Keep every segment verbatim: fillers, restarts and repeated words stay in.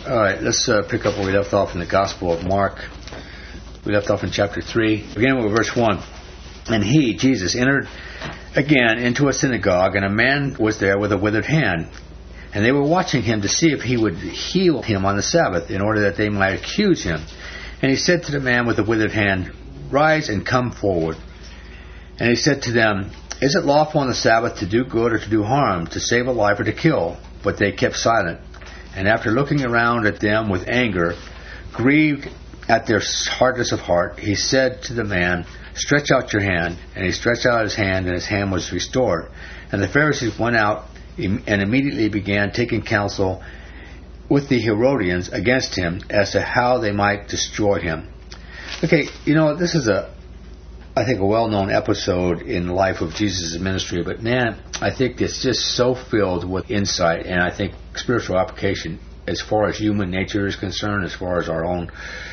All right, let's uh, pick up where we left off in the Gospel of Mark. We left off in chapter three, beginning with verse one. And he, Jesus, entered again into a synagogue, and a man was there with a withered hand. And they were watching him to see if he would heal him on the Sabbath, in order that they might accuse him. And he said to the man with the withered hand, Rise and come forward. And he said to them, Is it lawful on the Sabbath to do good or to do harm, to save a life or to kill? But they kept silent. And after looking around at them with anger, grieved at their hardness of heart, he said to the man, Stretch out your hand. And he stretched out his hand, and his hand was restored. And the Pharisees went out and immediately began taking counsel with the Herodians against him as to how they might destroy him. Okay, you know, this is a, I think, a well-known episode in the life of Jesus' ministry, but man, I think it's just so filled with insight and I think spiritual application as far as human nature is concerned, as far as our own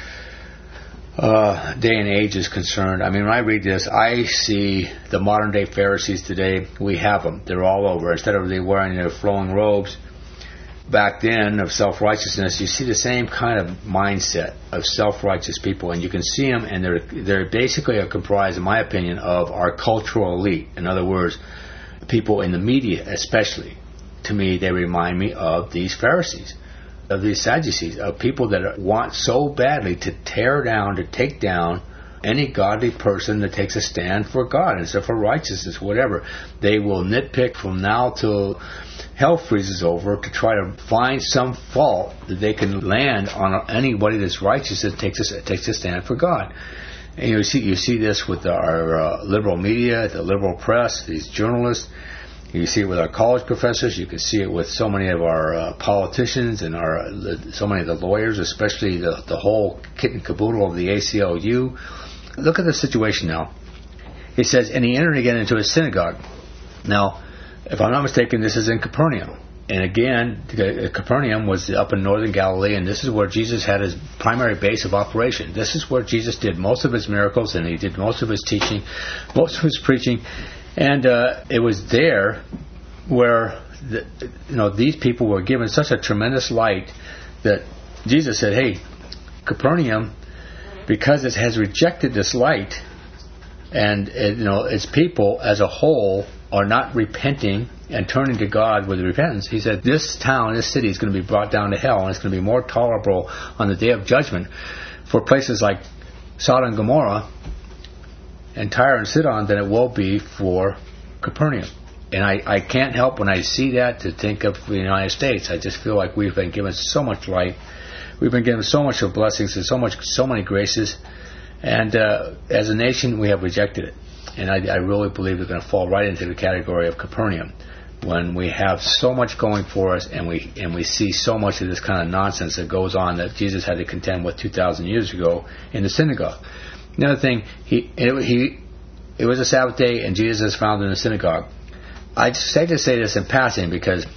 uh, day and age is concerned. I mean, when I read this, I see the modern-day Pharisees today. We have them. They're all over. Instead of they wearing their flowing robes back then of self-righteousness, you see the same kind of mindset of self-righteous people, and you can see them, and they're they're basically comprised, in my opinion, of our cultural elite. In other words, people in the media especially. To me, they remind me of these Pharisees, of these Sadducees, of people that want so badly to tear down, to take down any godly person that takes a stand for God and for righteousness, whatever. They will nitpick from now till hell freezes over to try to find some fault that they can land on anybody that's righteous that takes a, takes a stand for God. And you see you see this with our uh, liberal media, the liberal press, these journalists. You see it with our college professors. You can see it with so many of our uh, politicians and our uh, so many of the lawyers, especially the, the whole kit and caboodle of the A C L U. Look at the situation now. He says, and he entered again into a synagogue. Now, if I'm not mistaken, this is in Capernaum. And again, Capernaum was up in northern Galilee, and this is where Jesus had his primary base of operation. This is where Jesus did most of his miracles, and he did most of his teaching, most of his preaching. And uh, it was there where the, you know these people were given such a tremendous light that Jesus said, hey, Capernaum, because it has rejected this light, and it, you know its people as a whole are not repenting and turning to God with repentance, he said, this town, this city is going to be brought down to hell, and it's going to be more tolerable on the day of judgment for places like Sodom and Gomorrah and Tyre and Sidon than it will be for Capernaum. And I, I can't help when I see that to think of the United States. I just feel like we've been given so much light. We've been given so much of blessings and so much, so many graces. And uh, as a nation, we have rejected it. And I, I really believe we're going to fall right into the category of Capernaum when we have so much going for us, and we and we see so much of this kind of nonsense that goes on that Jesus had to contend with two thousand years ago in the synagogue. Another thing, he it, he it was a Sabbath day, and Jesus is found in the synagogue. I just hate to say this in passing because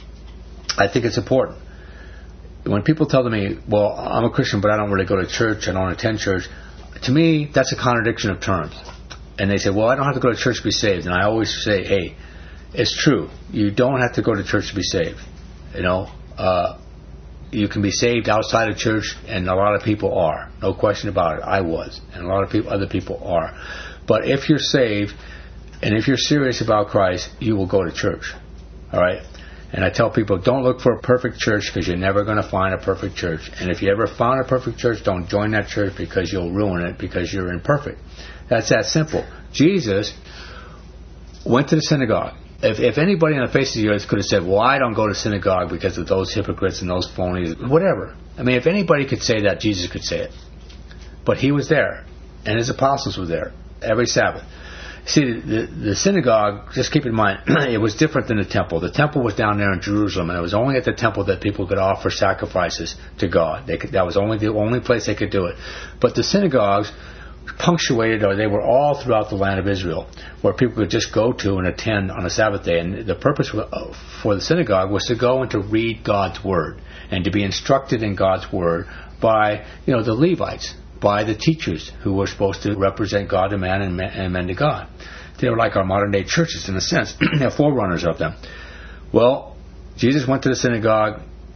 I think it's important. When people tell me, well, I'm a Christian, but I don't really go to church, I don't attend church, to me, that's a contradiction of terms. And they say, well, I don't have to go to church to be saved. And I always say, hey, it's true. You don't have to go to church to be saved. You know, uh, you can be saved outside of church, and a lot of people are. No question about it. I was, and a lot of people, other people are. But if you're saved, and if you're serious about Christ, you will go to church. All right? And I tell people, don't look for a perfect church, because you're never going to find a perfect church. And if you ever found a perfect church, don't join that church, because you'll ruin it because you're imperfect. That's that simple. Jesus went to the synagogue. If, if anybody on the face of the earth could have said, well, I don't go to synagogue because of those hypocrites and those phonies, whatever. I mean, if anybody could say that, Jesus could say it. But he was there, and his apostles were there every Sabbath. See, the, the synagogue, just keep in mind, it was different than the temple. The temple was down there in Jerusalem, and it was only at the temple that people could offer sacrifices to God. They could, that was only the only place they could do it. But the synagogues punctuated, or they were all throughout the land of Israel, where people could just go to and attend on a Sabbath day. And the purpose for the synagogue was to go and to read God's Word and to be instructed in God's Word by, you know, the Levites, by the teachers who were supposed to represent God to man and men, and men to God. They were like our modern day churches in a sense. They're forerunners of them. Well, Jesus went to the synagogue,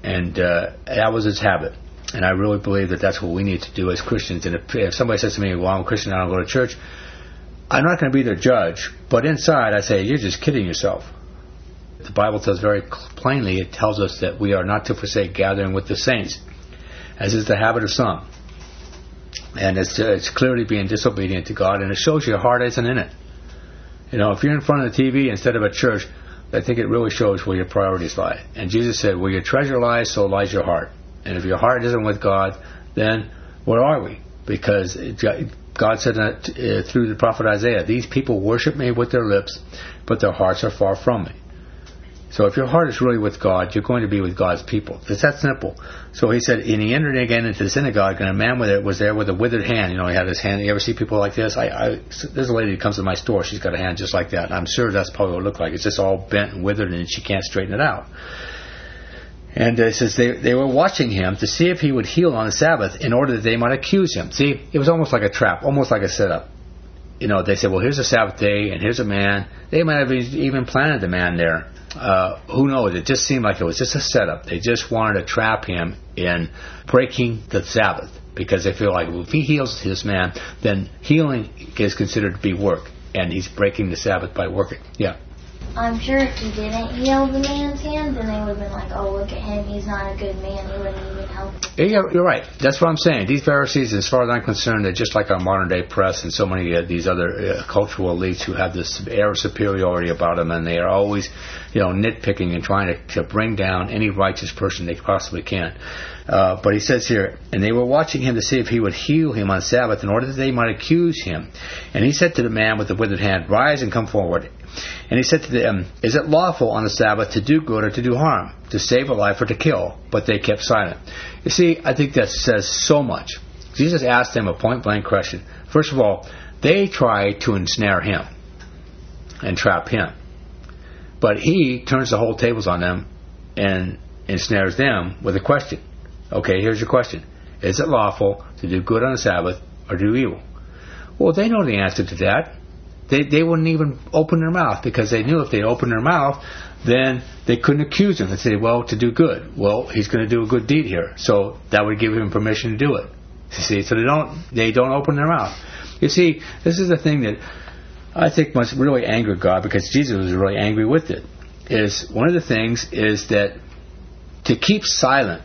And uh, that was his habit. And I really believe that that's what we need to do as Christians. And if, if somebody says to me, well, I'm a Christian, I don't go to church, I'm not going to be their judge. But inside, I say, you're just kidding yourself. The Bible tells very plainly, it tells us that we are not to forsake gathering with the saints, as is the habit of some. And it's, uh, it's clearly being disobedient to God, and it shows your heart isn't in it. You know, if you're in front of the T V instead of at church, I think it really shows where your priorities lie. And Jesus said, where your treasure lies, so lies your heart. And if your heart isn't with God, then where are we? Because God said that, uh, through the prophet Isaiah, these people worship me with their lips, but their hearts are far from me. So if your heart is really with God, you're going to be with God's people. It's that simple. So he said, and he entered again into the synagogue, and a man with it was there with a withered hand. You know, he had his hand. You ever see people like this? I, I, there's a lady that comes to my store. She's got a hand just like that. And I'm sure that's probably what it looked like. It's just all bent and withered, and she can't straighten it out. And it says they, they were watching him to see if he would heal on the Sabbath in order that they might accuse him. See, it was almost like a trap, almost like a setup. You know, they said, well, here's a Sabbath day, and here's a man. They might have even planted the man there. Uh, who knows? It just seemed like it was just a setup. They just wanted to trap him in breaking the Sabbath, because they feel like, well, if he heals this man, then healing is considered to be work, and he's breaking the Sabbath by working. Yeah. I'm sure if he didn't heal the man's hand, then they would have been like, oh, look at him, he's not a good man, he wouldn't even help. Yeah, you're right. That's what I'm saying. These Pharisees, as far as I'm concerned, they're just like our modern-day press and so many of these other uh, cultural elites who have this air of superiority about them, and they are always, you know, nitpicking and trying to, to bring down any righteous person they possibly can. Uh, but he says here, and they were watching him to see if he would heal him on Sabbath in order that they might accuse him. And he said to the man with the withered hand, rise and come forward. And he said to them, is it lawful on the Sabbath to do good or to do harm, to save a life or to kill? But they kept silent. You see, I think that says so much. Jesus asked them a point-blank question. First of all, they tried to ensnare him and trap him. But he turns the whole tables on them and ensnares them with a question. Okay, here's your question. Is it lawful to do good on the Sabbath or do evil? Well, they know the answer to that. They they wouldn't even open their mouth, because they knew if they opened their mouth, then they couldn't accuse him and say, well, to do good. Well, he's going to do a good deed here, so that would give him permission to do it. You see, so they don't they don't open their mouth. You see, this is the thing that I think must really anger God, because Jesus was really angry with it. Is one of the things is that to keep silent,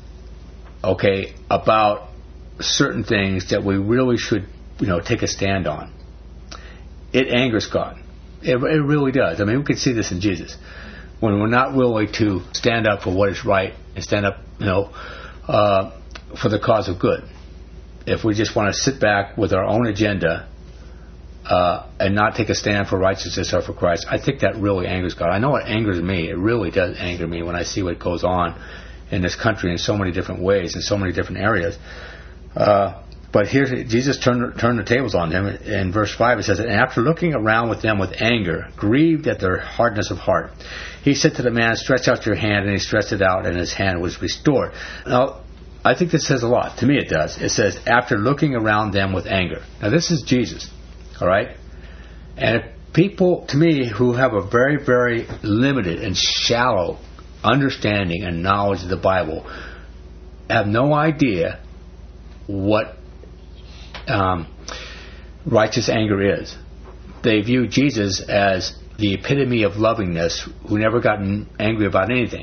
okay, about certain things that we really should, you know, take a stand on. It angers God. It, it really does. I mean, we can see this in Jesus. When we're not willing to stand up for what is right and stand up, you know, uh, for the cause of good. If we just want to sit back with our own agenda uh, and not take a stand for righteousness or for Christ, I think that really angers God. I know it angers me. It really does anger me when I see what goes on in this country in so many different ways, in so many different areas. Uh, But here, Jesus turned, turned the tables on them. In verse five, it says, and after looking around with them with anger, grieved at their hardness of heart, he said to the man, stretch out your hand, and he stretched it out, and his hand was restored. Now, I think this says a lot. To me, it does. It says, after looking around them with anger. Now, this is Jesus, all right? And if people, to me, who have a very, very limited and shallow understanding and knowledge of the Bible, have no idea what Um, righteous anger is. They view Jesus as the epitome of lovingness, who never got angry about anything.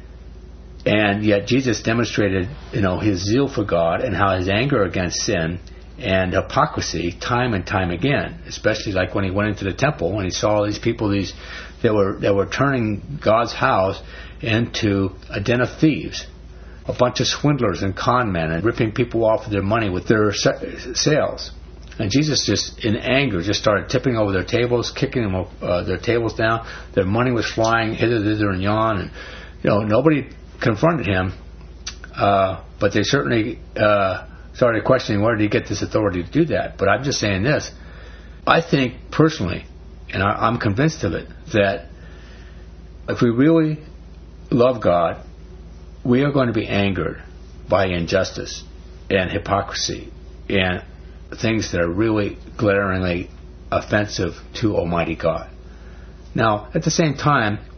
And yet Jesus demonstrated, you know, his zeal for God and how his anger against sin and hypocrisy time and time again, especially like when he went into the temple, when he saw these people these that were that were turning God's house into a den of thieves, a bunch of swindlers and con men, and ripping people off of their money with their sales. And Jesus just, in anger, just started tipping over their tables, kicking them uh, their tables down. Their money was flying hither, thither, and yon. And you know, nobody confronted him, uh, but they certainly uh, started questioning, where did he get this authority to do that? But I'm just saying this. I think personally, and I, I'm convinced of it, that if we really love God, we are going to be angered by injustice and hypocrisy and things that are really glaringly offensive to Almighty God. Now, at the same time,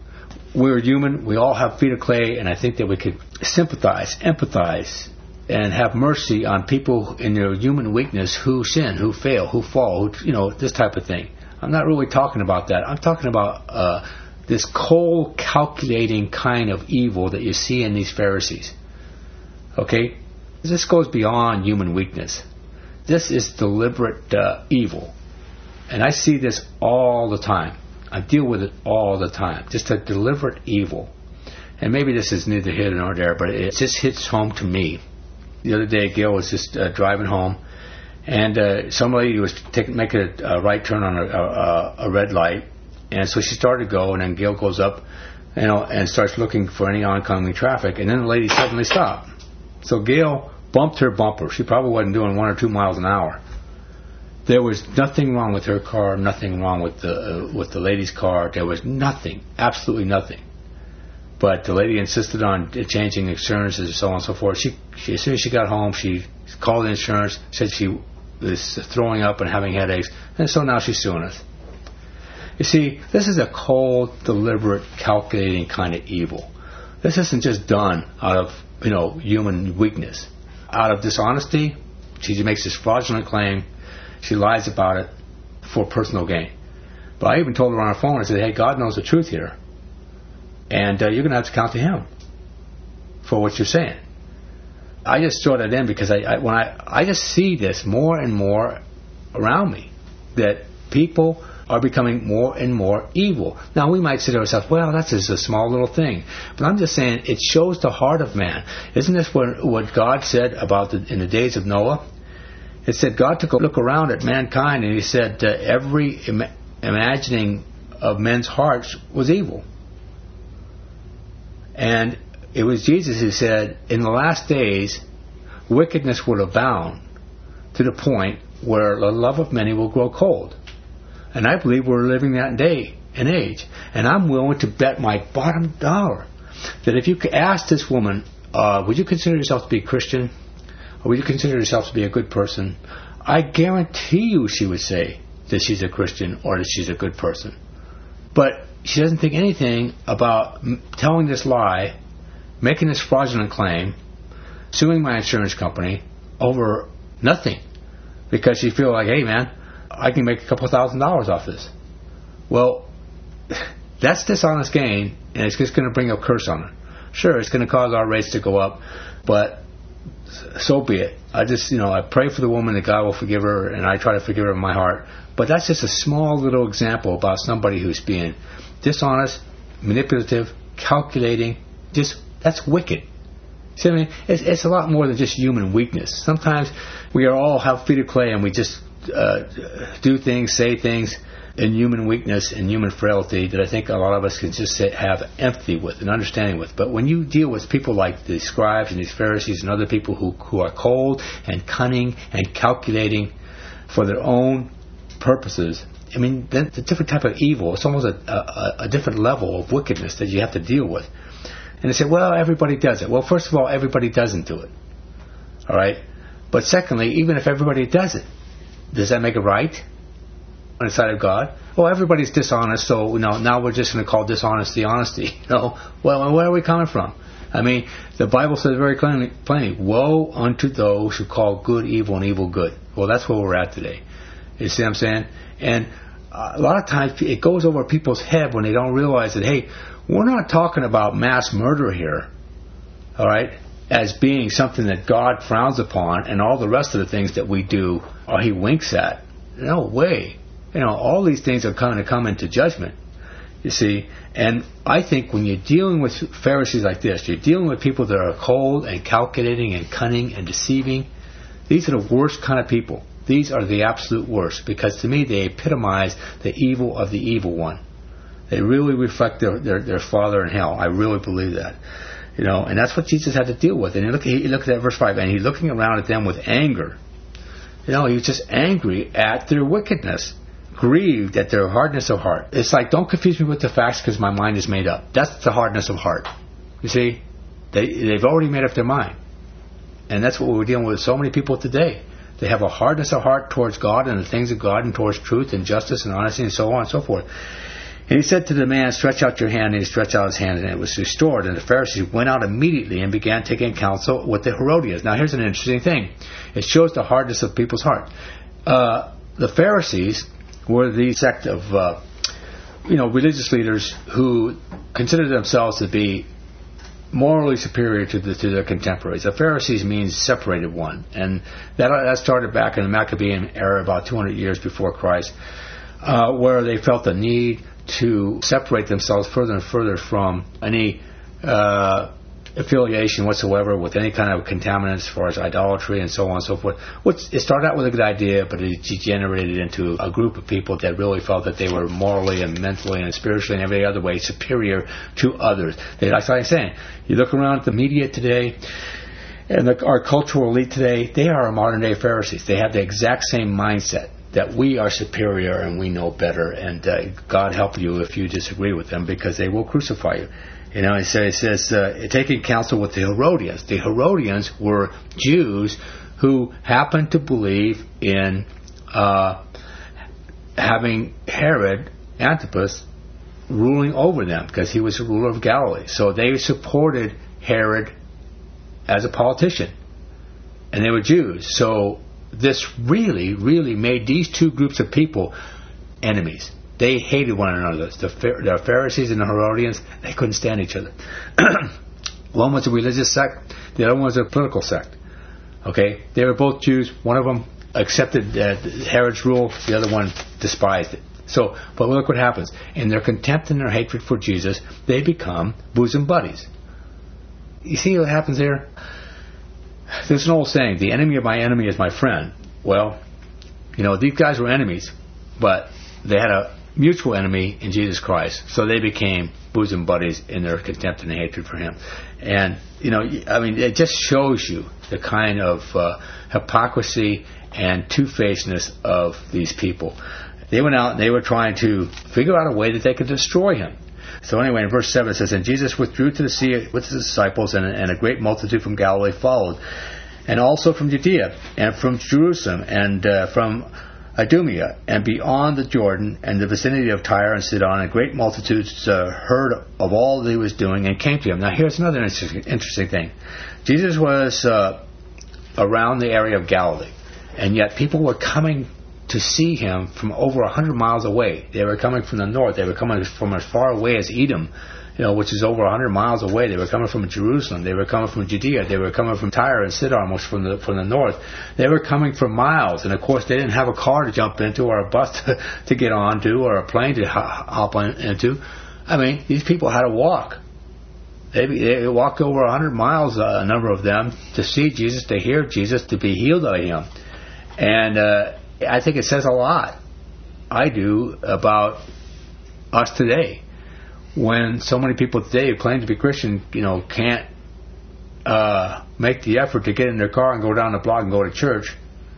we're human. We all have feet of clay, and I think that we could sympathize, empathize, and have mercy on people in their human weakness who sin, who fail, who fall, who, you know, this type of thing. I'm not really talking about that. I'm talking about uh, this cold, calculating kind of evil that you see in these Pharisees. Okay? This goes beyond human weakness. This is deliberate uh, evil. And I see this all the time. I deal with it all the time. Just a deliberate evil. And maybe this is neither here nor there, but it just hits home to me. The other day, Gail was just uh, driving home, and uh, some lady was taking, making a, a right turn on a, a, a red light, and so she started to go, and then Gail goes up, you know, and starts looking for any oncoming traffic, and then the lady suddenly stopped. So Gail bumped her bumper. She probably wasn't doing one or two miles an hour. There was nothing wrong with her car, nothing wrong with the uh, with the lady's car. There was nothing, absolutely nothing. But the lady insisted on changing insurances and so on and so forth. She, she, as soon as she got home, she called the insurance, said she was throwing up and having headaches, and so now she's suing us. You see, this is a cold, deliberate, calculating kind of evil. This isn't just done out of, you know, human weakness. Out of dishonesty, she makes this fraudulent claim. She lies about it for personal gain. But I even told her on her phone, I said, hey, God knows the truth here. And uh, you're going to have to count to Him for what you're saying. I just throw that in because I, I when I I just see this more and more around me, that people are becoming more and more evil. Now we might say to ourselves, well, that's just a small little thing. But I'm just saying it shows the heart of man. Isn't this what, what God said about the, in the days of Noah? It said God took a look around at mankind and He said uh, every Im- imagining of men's hearts was evil. And it was Jesus who said, in the last days, wickedness will abound to the point where the love of many will grow cold. And I believe we're living that day and age. And I'm willing to bet my bottom dollar that if you ask this woman, uh, would you consider yourself to be a Christian? Or would you consider yourself to be a good person? I guarantee you she would say that she's a Christian or that she's a good person. But she doesn't think anything about telling this lie, making this fraudulent claim, suing my insurance company over nothing, because she feels like, hey man, I can make a couple thousand dollars off this. Well, that's dishonest gain, and it's just going to bring a curse on her. Sure, it's going to cause our rates to go up, but so be it. I just, you know, I pray for the woman that God will forgive her, and I try to forgive her in my heart. But that's just a small little example about somebody who's being dishonest, manipulative, calculating. Just, that's wicked. See what I mean? It's, it's a lot more than just human weakness. Sometimes we are all have feet of clay, and we just uh, do things, say things in human weakness and human frailty that I think a lot of us can just say, have empathy with and understanding with. But when you deal with people like the scribes and these Pharisees and other people who, who are cold and cunning and calculating for their own purposes, I mean, that's a different type of evil. It's almost a, a, a different level of wickedness that you have to deal with. And they say, well, everybody does it. Well, first of all, everybody doesn't do it. All right? But secondly, even if everybody does it, does that make it right on the side of God? Well, everybody's dishonest, so you know, now we're just going to call dishonesty honesty. You know? Well, where are we coming from? I mean, the Bible says very plainly, plainly, woe unto those who call good evil and evil good. Well, that's where we're at today. You see what I'm saying? And a lot of times it goes over people's head when they don't realize that, hey, we're not talking about mass murder here, all right, as being something that God frowns upon, and all the rest of the things that we do, or He winks at. No way. You know, all these things are going to come into judgment, you see. And I think when you're dealing with Pharisees like this, you're dealing with people that are cold and calculating and cunning and deceiving. These are the worst kind of people. These are the absolute worst, because to me they epitomize the evil of the evil one. They really reflect their, their, their father in hell. I really believe that. You know, and that's what Jesus had to deal with. And you look, you look at that verse five, and He's looking around at them with anger. You know, He was just angry at their wickedness, grieved at their hardness of heart. It's like, don't confuse me with the facts because my mind is made up. That's the hardness of heart. You see, they, they've already made up their mind. And that's what we're dealing with so many people today. They have a hardness of heart towards God and the things of God and towards truth and justice and honesty and so on and so forth. And he said to the man, stretch out your hand, and he stretched out his hand, and it was restored. And the Pharisees went out immediately and began taking counsel with the Herodians. Now here's an interesting thing. It shows the hardness of people's heart. Uh, the Pharisees were the sect of uh, you know, religious leaders who considered themselves to be morally superior to the, to their contemporaries. The Pharisees means separated one, and that that started back in the Maccabean era, about two hundred years before Christ, uh, where they felt the need to separate themselves further and further from any uh, affiliation whatsoever with any kind of contaminants as far as idolatry and so on and so forth. Which, it started out with a good idea, but it degenerated into a group of people that really felt that they were morally and mentally and spiritually and every other way superior to others. They, like I'm saying, you look around at the media today and the, our cultural elite today, they are modern day Pharisees. They have the exact same mindset that we are superior and we know better, and uh, God help you if you disagree with them, because they will crucify you. You know, it says, it says uh, taking counsel with the Herodians. The Herodians were Jews who happened to believe in uh, having Herod Antipas ruling over them, because he was the ruler of Galilee. So they supported Herod as a politician, and they were Jews. So this really, really made these two groups of people enemies. They hated one another. The, the Pharisees and the Herodians, they couldn't stand each other. One was a religious sect, the other one was a political sect. Okay, they were both Jews. One of them accepted uh, Herod's rule, the other one despised it. So, but look what happens. In their contempt and their hatred for Jesus, they become bosom buddies. You see what happens there? There's an old saying, the enemy of my enemy is my friend. Well, you know, these guys were enemies, but they had a mutual enemy in Jesus Christ, so they became bosom buddies in their contempt and hatred for him. And, you know, I mean, it just shows you the kind of uh, hypocrisy and two-facedness of these people. They went out and they were trying to figure out a way that they could destroy him. So anyway, in verse seven it says, and Jesus withdrew to the sea with his disciples, and, and a great multitude from Galilee followed, and also from Judea, and from Jerusalem, and uh, from Idumea, and beyond the Jordan, and the vicinity of Tyre and Sidon, and great multitudes uh, heard of all that he was doing and came to him. Now here's another interesting, interesting thing. Jesus was uh, around the area of Galilee, and yet people were coming to see him from over a hundred miles away. They were coming from the north. They were coming from as far away as Edom, you know, which is over a hundred miles away. They were coming from Jerusalem. They were coming from Judea. They were coming from Tyre and Sidon, which from the from the north. They were coming for miles, and of course they didn't have a car to jump into, or a bus to, to get onto, or a plane to hop on into. I mean, these people had to walk. They, they walked over a hundred miles, uh, a number of them, to see Jesus, to hear Jesus, to be healed by him, and. Uh, I think it says a lot, I do, about us today. When so many people today who claim to be Christian, you know, can't uh, make the effort to get in their car and go down the block and go to church.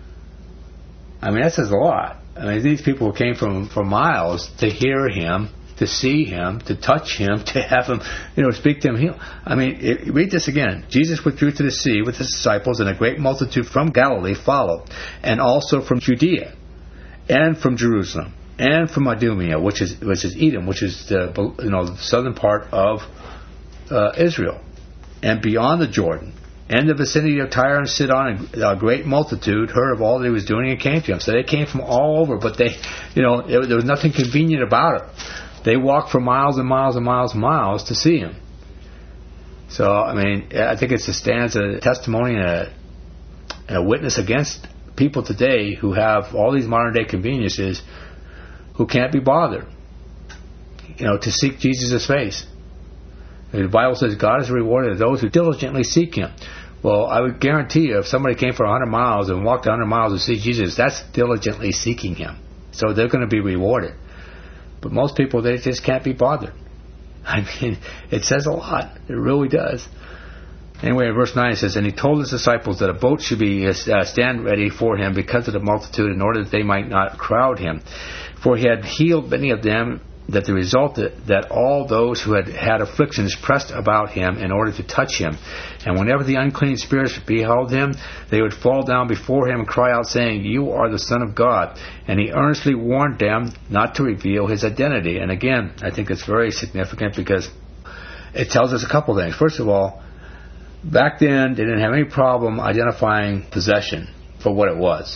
I mean, that says a lot. I mean, these people came from, from miles to hear him, to see him, to touch him, to have him, you know, speak to him. Heal. I mean, it, read this again. Jesus withdrew to the sea with his disciples, and a great multitude from Galilee followed, and also from Judea, and from Jerusalem, and from Idumea, which is which is Edom, which is the you know the southern part of uh, Israel, and beyond the Jordan, and the vicinity of Tyre and Sidon, a great multitude heard of all that he was doing and came to him. So they came from all over, but they, you know, it, there was nothing convenient about it. They walked for miles and miles and miles and miles to see him. So, I mean, I think it stands a testimony and a, and a witness against people today who have all these modern day conveniences, who can't be bothered, you know, to seek Jesus' face. The Bible says God is rewarded those who diligently seek him. Well, I would guarantee you, if somebody came for a hundred miles and walked a hundred miles to see Jesus, that's diligently seeking him. So they're going to be rewarded. But most people, they just can't be bothered. I mean, it says a lot. It really does. Anyway, in verse nine it says, and he told his disciples that a boat should be uh, stand ready for him because of the multitude, in order that they might not crowd him. For he had healed many of them that the result that, that all those who had had afflictions pressed about him in order to touch him. And whenever the unclean spirits beheld him, they would fall down before him and cry out, saying, "You are the Son of God." And he earnestly warned them not to reveal his identity. And again, I think it's very significant because it tells us a couple things. First of all, back then they didn't have any problem identifying possession for what it was.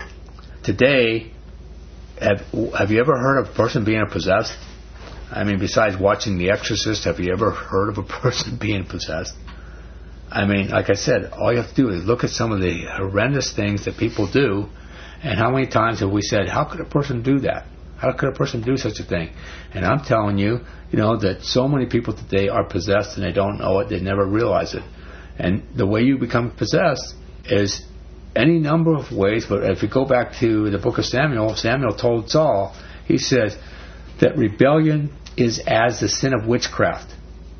Today, Have, have you ever heard of a person being possessed? I mean, besides watching The Exorcist, have you ever heard of a person being possessed? I mean, like I said, all you have to do is look at some of the horrendous things that people do, and how many times have we said, how could a person do that? How could a person do such a thing? And I'm telling you, you know, that so many people today are possessed and they don't know it, they never realize it. And the way you become possessed is any number of ways, but if you go back to the book of Samuel, Samuel told Saul, he said that rebellion is as the sin of witchcraft.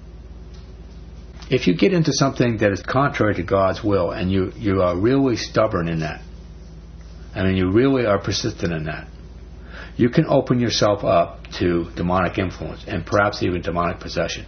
If you get into something that is contrary to God's will and you, you are really stubborn in that, I mean you really are persistent in that, you can open yourself up to demonic influence and perhaps even demonic possession.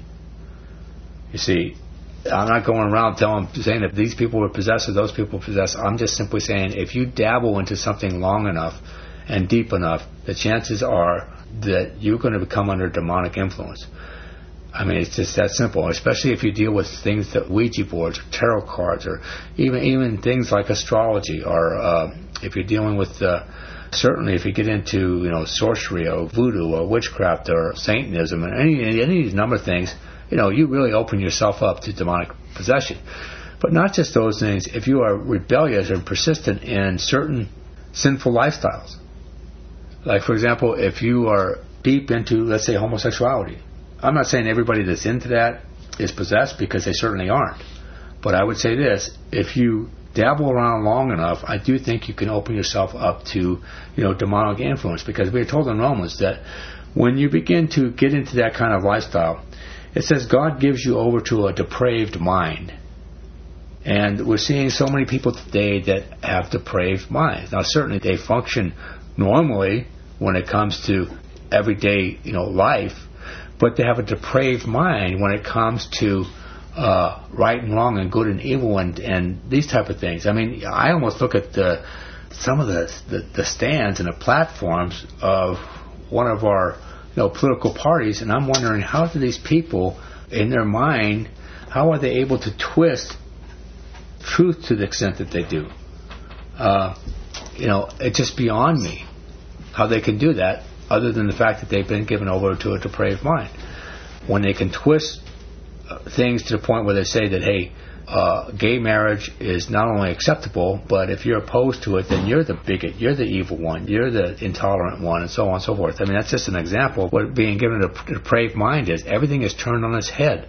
You see, I'm not going around telling, saying that these people were possessed or those people were possessed. I'm just simply saying if you dabble into something long enough and deep enough, the chances are that you're going to become under demonic influence. I mean, it's just that simple, especially if you deal with things that Ouija boards or tarot cards or even even things like astrology, or uh, if you're dealing with, uh, certainly if you get into, you know, sorcery or voodoo or witchcraft or Satanism and any, any of these number of things, you know, you really open yourself up to demonic possession. But not just those things. If you are rebellious and persistent in certain sinful lifestyles, like, for example, if you are deep into, let's say, homosexuality. I'm not saying everybody that's into that is possessed, because they certainly aren't. But I would say this, if you dabble around long enough, I do think you can open yourself up to, you know, demonic influence. Because we are told in Romans that when you begin to get into that kind of lifestyle, it says God gives you over to a depraved mind. And we're seeing so many people today that have depraved minds. Now, certainly they function normally when it comes to everyday, you know, life, but they have a depraved mind when it comes to uh, right and wrong and good and evil and, and these type of things. I mean, I almost look at the, some of the, the, the stands and the platforms of one of our, you know, political parties, and I'm wondering, how do these people, in their mind, how are they able to twist truth to the extent that they do? Uh, you know, it's just beyond me how they can do that, other than the fact that they've been given over to a depraved mind. When they can twist uh, things to the point where they say that, hey, uh, gay marriage is not only acceptable, but if you're opposed to it, then you're the bigot, you're the evil one, you're the intolerant one, and so on and so forth. I mean, that's just an example of what being given a depraved mind is. Everything is turned on its head.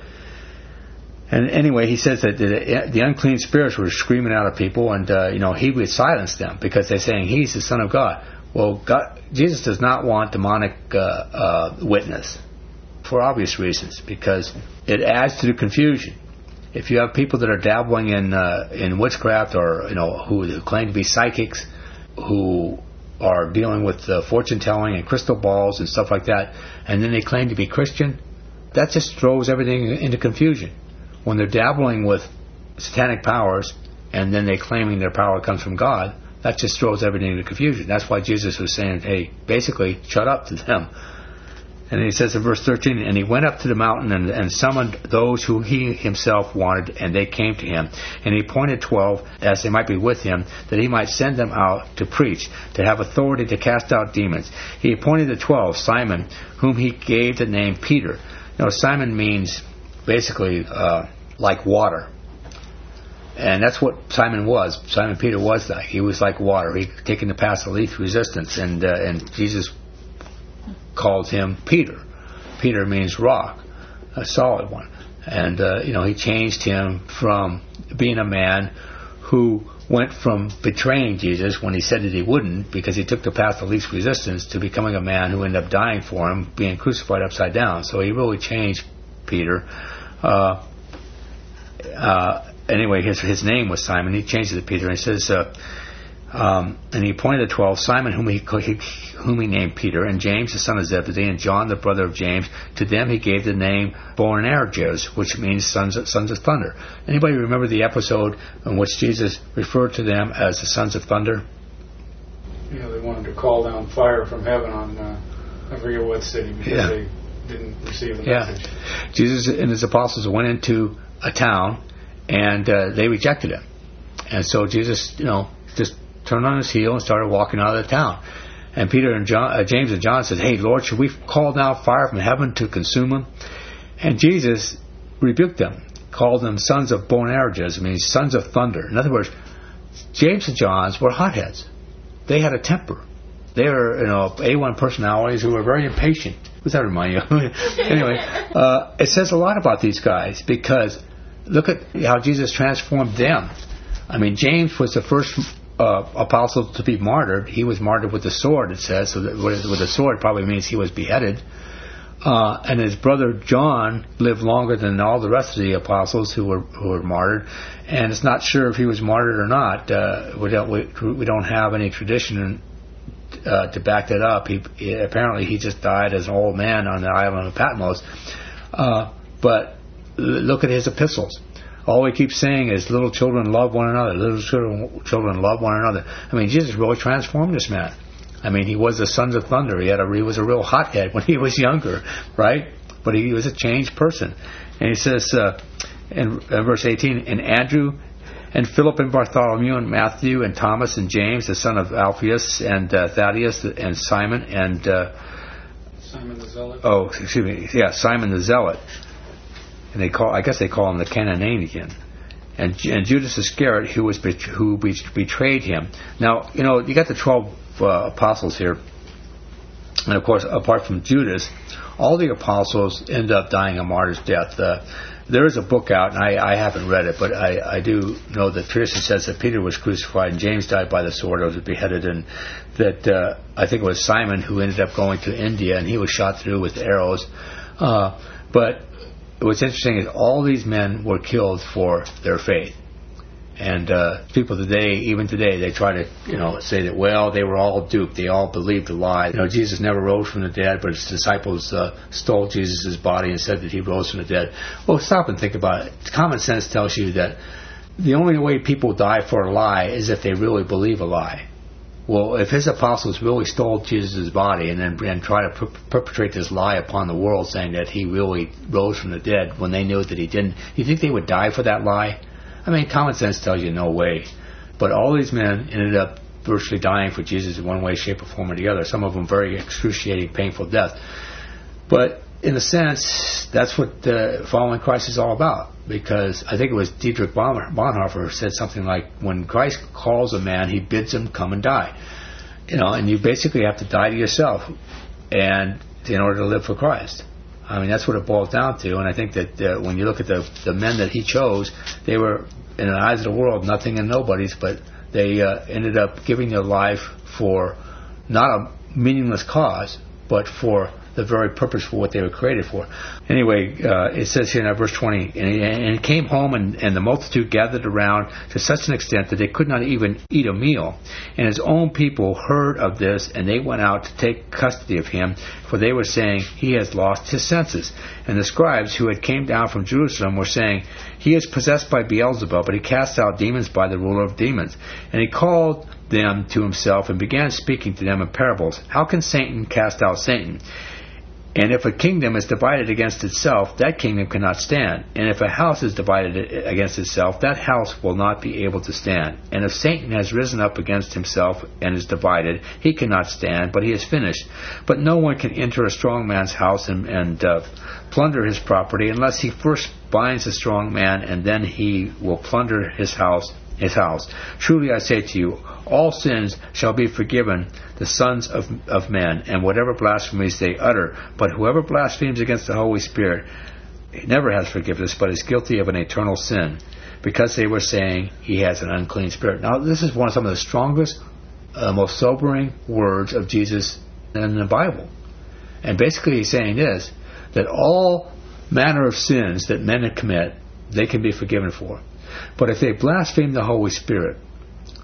And anyway, he says that the, the unclean spirits were screaming out at people, and uh, you know, he would silence them because they're saying he's the Son of God. Well, God, Jesus does not want demonic uh, uh, witness for obvious reasons, because it adds to the confusion. If you have people that are dabbling in uh, in witchcraft, or you know, who, who claim to be psychics, who are dealing with uh, fortune telling and crystal balls and stuff like that, and then they claim to be Christian, that just throws everything into confusion. When they're dabbling with satanic powers and then they're claiming their power comes from God, that just throws everything into confusion. That's why Jesus was saying, hey, basically, shut up to them. And he says in verse thirteen, and he went up to the mountain and, and summoned those who he himself wanted, and they came to him. And he appointed twelve, as they might be with him, that he might send them out to preach, to have authority to cast out demons. He appointed the twelve, Simon, whom he gave the name Peter. You know, Simon means basically uh, like water. And that's what Simon was. Simon Peter was like. He was like water. He had taken the path of least resistance, and uh, and Jesus called him Peter. Peter means rock, a solid one. And, uh, you know, he changed him from being a man who went from betraying Jesus when he said that he wouldn't, because he took the path of least resistance, to becoming a man who ended up dying for him, being crucified upside down. So he really changed Peter. Uh, uh, anyway, his his name was Simon. He changed it to Peter. And he says, uh, Um, and he appointed the twelve, Simon, whom he, whom he named Peter, and James, the son of Zebedee, and John, the brother of James. To them he gave the name Boanerges, which means sons of, sons of thunder. Anybody remember the episode in which Jesus referred to them as the sons of thunder? Yeah, they wanted to call down fire from heaven on, uh, I forget what city, because yeah. they didn't receive the yeah. message. Jesus and his apostles went into a town, and uh, they rejected him. And so Jesus, you know, just turned on his heel and started walking out of the town. And Peter and John, uh, James and John said, "Hey, Lord, should we call down fire from heaven to consume them?" And Jesus rebuked them, called them sons of Boanerges, I mean, sons of thunder. In other words, James and John were hotheads. They had a temper. They were, you know, A one personalities who were very impatient. What does that remind you? Anyway, uh, it says a lot about these guys, because look at how Jesus transformed them. I mean, James was the first uh, apostle to be martyred. He was martyred with the sword, it says. So that with the sword probably means he was beheaded. Uh, and his brother John lived longer than all the rest of the apostles who were who were martyred. And it's not sure if he was martyred or not. Uh, we don't we, we don't have any tradition uh, to back that up. He, he apparently he just died as an old man on the island of Patmos. Uh, but look at his epistles. All he keeps saying is, "Little children, love one another. Little children, children love one another." I mean, Jesus really transformed this man. I mean, he was the sons of thunder. He had a he was a real hothead when he was younger, right? But he was a changed person. And he says uh, in, in verse eighteen, "And Andrew, and Philip, and Bartholomew, and Matthew, and Thomas, and James, the son of Alphaeus, and uh, Thaddeus, and Simon, and uh, Simon the Zealot." Oh, excuse me, yeah, Simon the Zealot. And they call, I guess they call him the Canaanian, and, and Judas Iscariot, who was who betrayed him. Now, you know, you got the twelve uh, apostles here, and of course, apart from Judas, all the apostles end up dying a martyr's death. Uh, there is a book out, and I, I haven't read it, but I, I do know that tradition says that Peter was crucified and James died by the sword, or was beheaded, and that uh, I think it was Simon who ended up going to India, and he was shot through with arrows. Uh, but what's interesting is all these men were killed for their faith. And uh, people today, even today, they try to, you know, say that, well, they were all duped. They all believed a lie. You know, Jesus never rose from the dead, but his disciples uh, stole Jesus' body and said that he rose from the dead. Well, stop and think about it. Common sense tells you that the only way people die for a lie is if they really believe a lie. Well, if his apostles really stole Jesus' body and then and try to per- perpetrate this lie upon the world, saying that he really rose from the dead when they knew that he didn't, you think they would die for that lie? I mean, common sense tells you no way. But all these men ended up virtually dying for Jesus in one way, shape, or form or the other. Some of them very excruciating, painful death. But in a sense, that's what uh, following Christ is all about. Because I think it was Dietrich Bonhoeffer said something like, when Christ calls a man, he bids him come and die. You know, and you basically have to die to yourself and in order to live for Christ. I mean, that's what it boils down to. And I think that uh, when you look at the, the men that he chose, they were, in the eyes of the world, nothing and nobodies, but they uh, ended up giving their life for not a meaningless cause, but for the very purpose for what they were created for. Anyway, uh, it says here in verse twenty, and he, and he came home, and, and the multitude gathered around to such an extent that they could not even eat a meal. And his own people heard of this, and they went out to take custody of him, for they were saying, he has lost his senses. And the scribes who had came down from Jerusalem were saying, he is possessed by Beelzebub, but he casts out demons by the ruler of demons. And he called them to himself and began speaking to them in parables. How can Satan cast out Satan? And if a kingdom is divided against itself, that kingdom cannot stand. And if a house is divided against itself, that house will not be able to stand. And if Satan has risen up against himself and is divided, he cannot stand, but he is finished. But no one can enter a strong man's house and, and uh, plunder his property unless he first binds the strong man, and then he will plunder his house. His house. Truly I say to you, all sins shall be forgiven the sons of, of men, and whatever blasphemies they utter. But whoever blasphemes against the Holy Spirit never has forgiveness, but is guilty of an eternal sin, because they were saying he has an unclean spirit. Now, this is one of some of the strongest, uh, most sobering words of Jesus in the Bible. And basically he's saying this, that all manner of sins that men commit, they can be forgiven for. But if they blaspheme the Holy Spirit,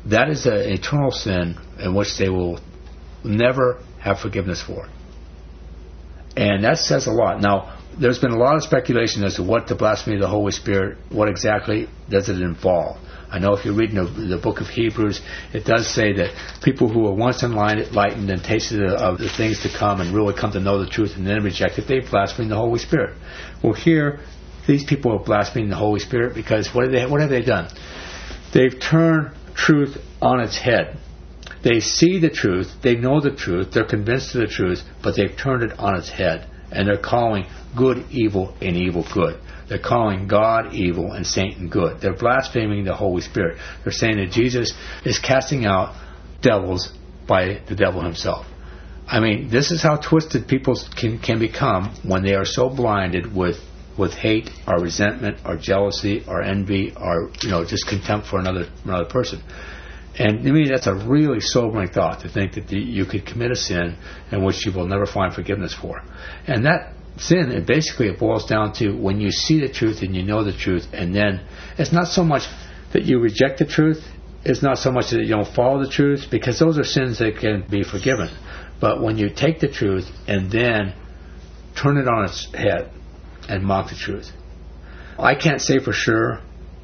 that is an eternal sin in which they will never have forgiveness for. And that says a lot. Now, there's been a lot of speculation as to what the blasphemy of the Holy Spirit, what exactly does it involve. I know if you're reading the, the book of Hebrews, it does say that people who were once enlightened and tasted of the things to come and really come to know the truth and then reject it, they blaspheme the Holy Spirit. Well, here, these people are blaspheming the Holy Spirit because what have they, what have they done? They've turned truth on its head. They see the truth, they know the truth, they're convinced of the truth, but they've turned it on its head. And they're calling good evil and evil good. They're calling God evil and Satan good. They're blaspheming the Holy Spirit. They're saying that Jesus is casting out devils by the devil himself. I mean, this is how twisted people can, can become when they are so blinded with with hate or resentment or jealousy or envy or, you know, just contempt for another another person. And to me, that's a really sobering thought, to think that the, you could commit a sin in which you will never find forgiveness for. And that sin, it basically it boils down to when you see the truth and you know the truth, and then it's not so much that you reject the truth, it's not so much that you don't follow the truth, because those are sins that can be forgiven. But when you take the truth and then turn it on its head and mock the truth. I can't say for sure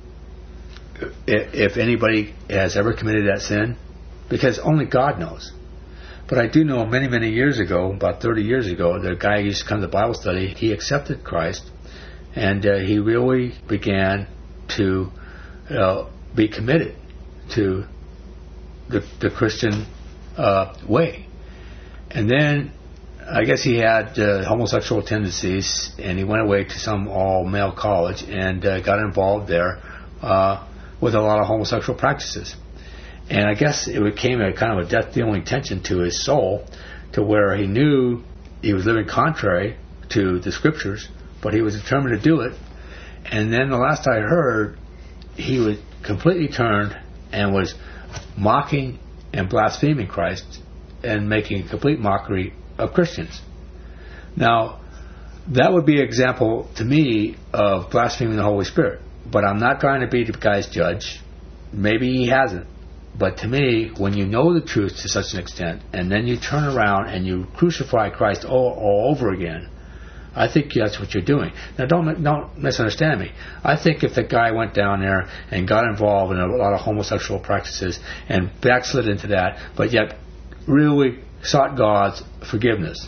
if anybody has ever committed that sin, because only God knows. But I do know many, many years ago, about thirty years ago, the guy who used to come to Bible study, he accepted Christ, and uh, he really began to uh, be committed to the, the Christian uh, way. And then I guess he had uh, homosexual tendencies, and he went away to some all-male college and uh, got involved there uh, with a lot of homosexual practices. And I guess it became a kind of a death-dealing tension to his soul, to where he knew he was living contrary to the Scriptures, but he was determined to do it. And then the last I heard, he was completely turned and was mocking and blaspheming Christ and making a complete mockery of Christians. Now, that would be an example to me of blaspheming the Holy Spirit. But I'm not trying to be the guy's judge. Maybe he hasn't. But to me, when you know the truth to such an extent, and then you turn around and you crucify Christ all, all over again, I think that's what you're doing. Now, don't don't misunderstand me. I think if the guy went down there and got involved in a lot of homosexual practices and backslid into that, but yet really sought God's forgiveness,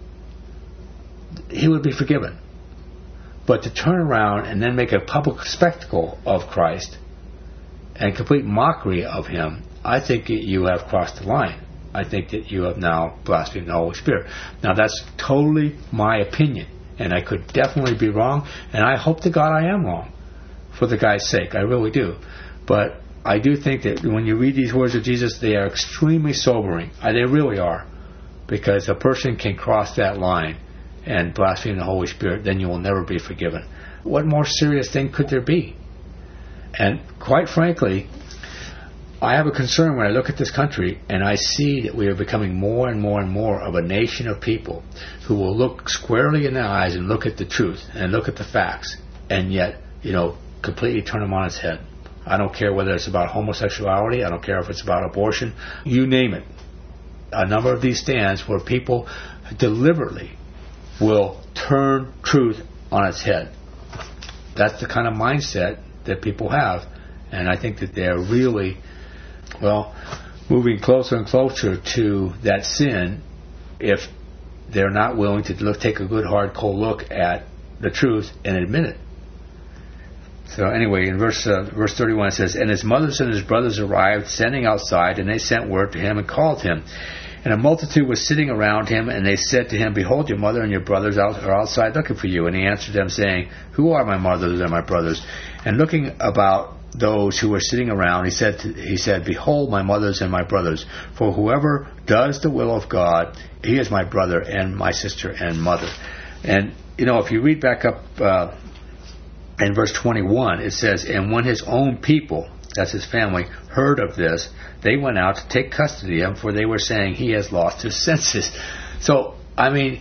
he would be forgiven. But to turn around and then make a public spectacle of Christ and complete mockery of Him, I think that you have crossed the line. I think that you have now blasphemed the Holy Spirit. Now, that's totally my opinion, and I could definitely be wrong, and I hope to God I am wrong, for the guy's sake. I really do. But I do think that when you read these words of Jesus, they are extremely sobering. They really are. Because a person can cross that line and blaspheme the Holy Spirit, then you will never be forgiven. What more serious thing could there be? And quite frankly, I have a concern when I look at this country and I see that we are becoming more and more and more of a nation of people who will look squarely in the eyes and look at the truth and look at the facts, and yet, you know, completely turn them on its head. I don't care whether it's about homosexuality, I don't care if it's about abortion, you name it. A number of these stands where people deliberately will turn truth on its head. That's the kind of mindset that people have, and I think that they're really, well, moving closer and closer to that sin if they're not willing to look, take a good hard cold look at the truth and admit it. So anyway, in verse uh, verse thirty-one it says, "And his mothers and his brothers arrived, standing outside, and they sent word to him and called him. And a multitude was sitting around him, and they said to him, Behold, your mother and your brothers are outside looking for you. And he answered them, saying, Who are my mothers and my brothers? And looking about those who were sitting around, he said, to, he said, Behold, my mothers and my brothers. For whoever does the will of God, he is my brother and my sister and mother." And, you know, if you read back up uh, in verse twenty-one, it says, "And when his own people," that's his family, "heard of this, they went out to take custody of him, for they were saying, He has lost his senses." So, I mean,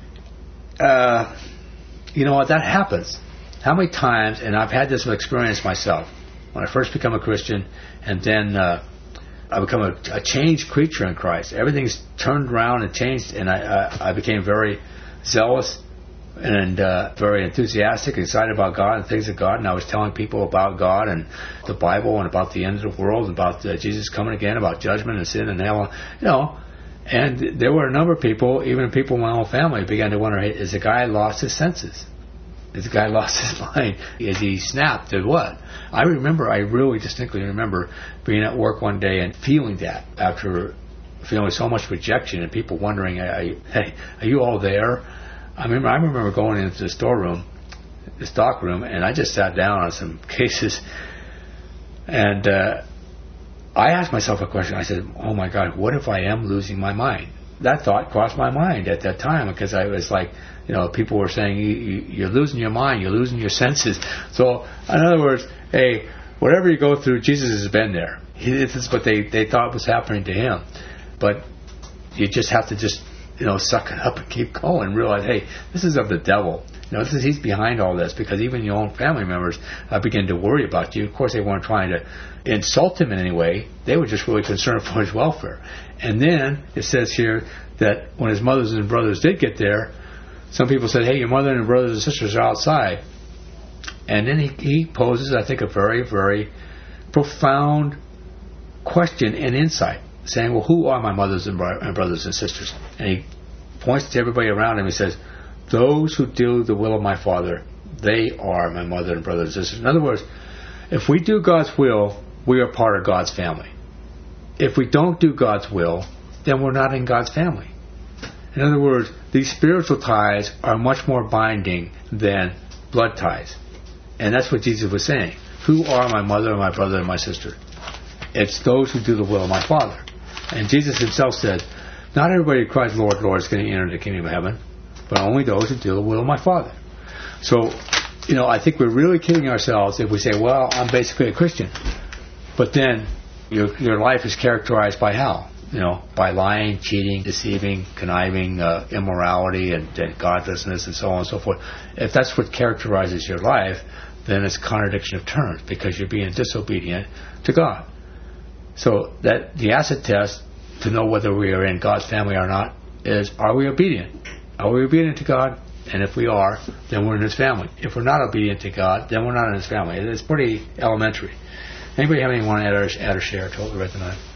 uh, you know what, that happens. How many times, and I've had this experience myself, when I first become a Christian, and then uh, I become a, a changed creature in Christ. Everything's turned around and changed, and I, I, I became very zealous and uh, very enthusiastic, excited about God and things of God. And I was telling people about God and the Bible and about the end of the world, and about uh, Jesus coming again, about judgment and sin and hell, you know. And there were a number of people, even people in my own family, began to wonder, hey, is the guy lost his senses? Is the guy lost his mind? Is he snapped or what? I remember, I really distinctly remember being at work one day and feeling that after feeling so much rejection and people wondering, hey, are you all there? I remember, I remember going into the storeroom, the stock room, and I just sat down on some cases, and uh, I asked myself a question. I said, oh my God, what if I am losing my mind? That thought crossed my mind at that time, because I was like, you know, people were saying, you, you, you're losing your mind, you're losing your senses. So, in other words, hey, whatever you go through, Jesus has been there. He, this is what they, they thought was happening to him. But you just have to just, you know, suck it up and keep going and realize, hey, this is of the devil. You know, this is, he's behind all this, because even your own family members uh, begin to worry about you. Of course, they weren't trying to insult him in any way. They were just really concerned for his welfare. And then it says here that when his mothers and brothers did get there, some people said, hey, your mother and brothers and sisters are outside. And then he, he poses, I think, a very, very profound question and insight, saying, well, who are my mothers and, bro- and brothers and sisters? And he points to everybody around him and says, those who do the will of my Father, they are my mother and brothers and sisters. In other words, if we do God's will, we are part of God's family. If we don't do God's will, then we're not in God's family. In other words, these spiritual ties are much more binding than blood ties. And that's what Jesus was saying. Who are my mother and my brother and my sister? It's those who do the will of my Father. And Jesus himself said, not everybody who cries, Lord, Lord, is going to enter the kingdom of heaven, but only those who do the will of my Father. So, you know, I think we're really kidding ourselves if we say, well, I'm basically a Christian. But then your your life is characterized by how? You know, by lying, cheating, deceiving, conniving, uh, immorality, and, and godlessness, and so on and so forth. If that's what characterizes your life, then it's contradiction of terms, because you're being disobedient to God. So that the acid test to know whether we are in God's family or not is, are we obedient? Are we obedient to God? And if we are, then we're in His family. If we're not obedient to God, then we're not in His family. It's pretty elementary. Anybody have anyone add or, add or share totally right tonight?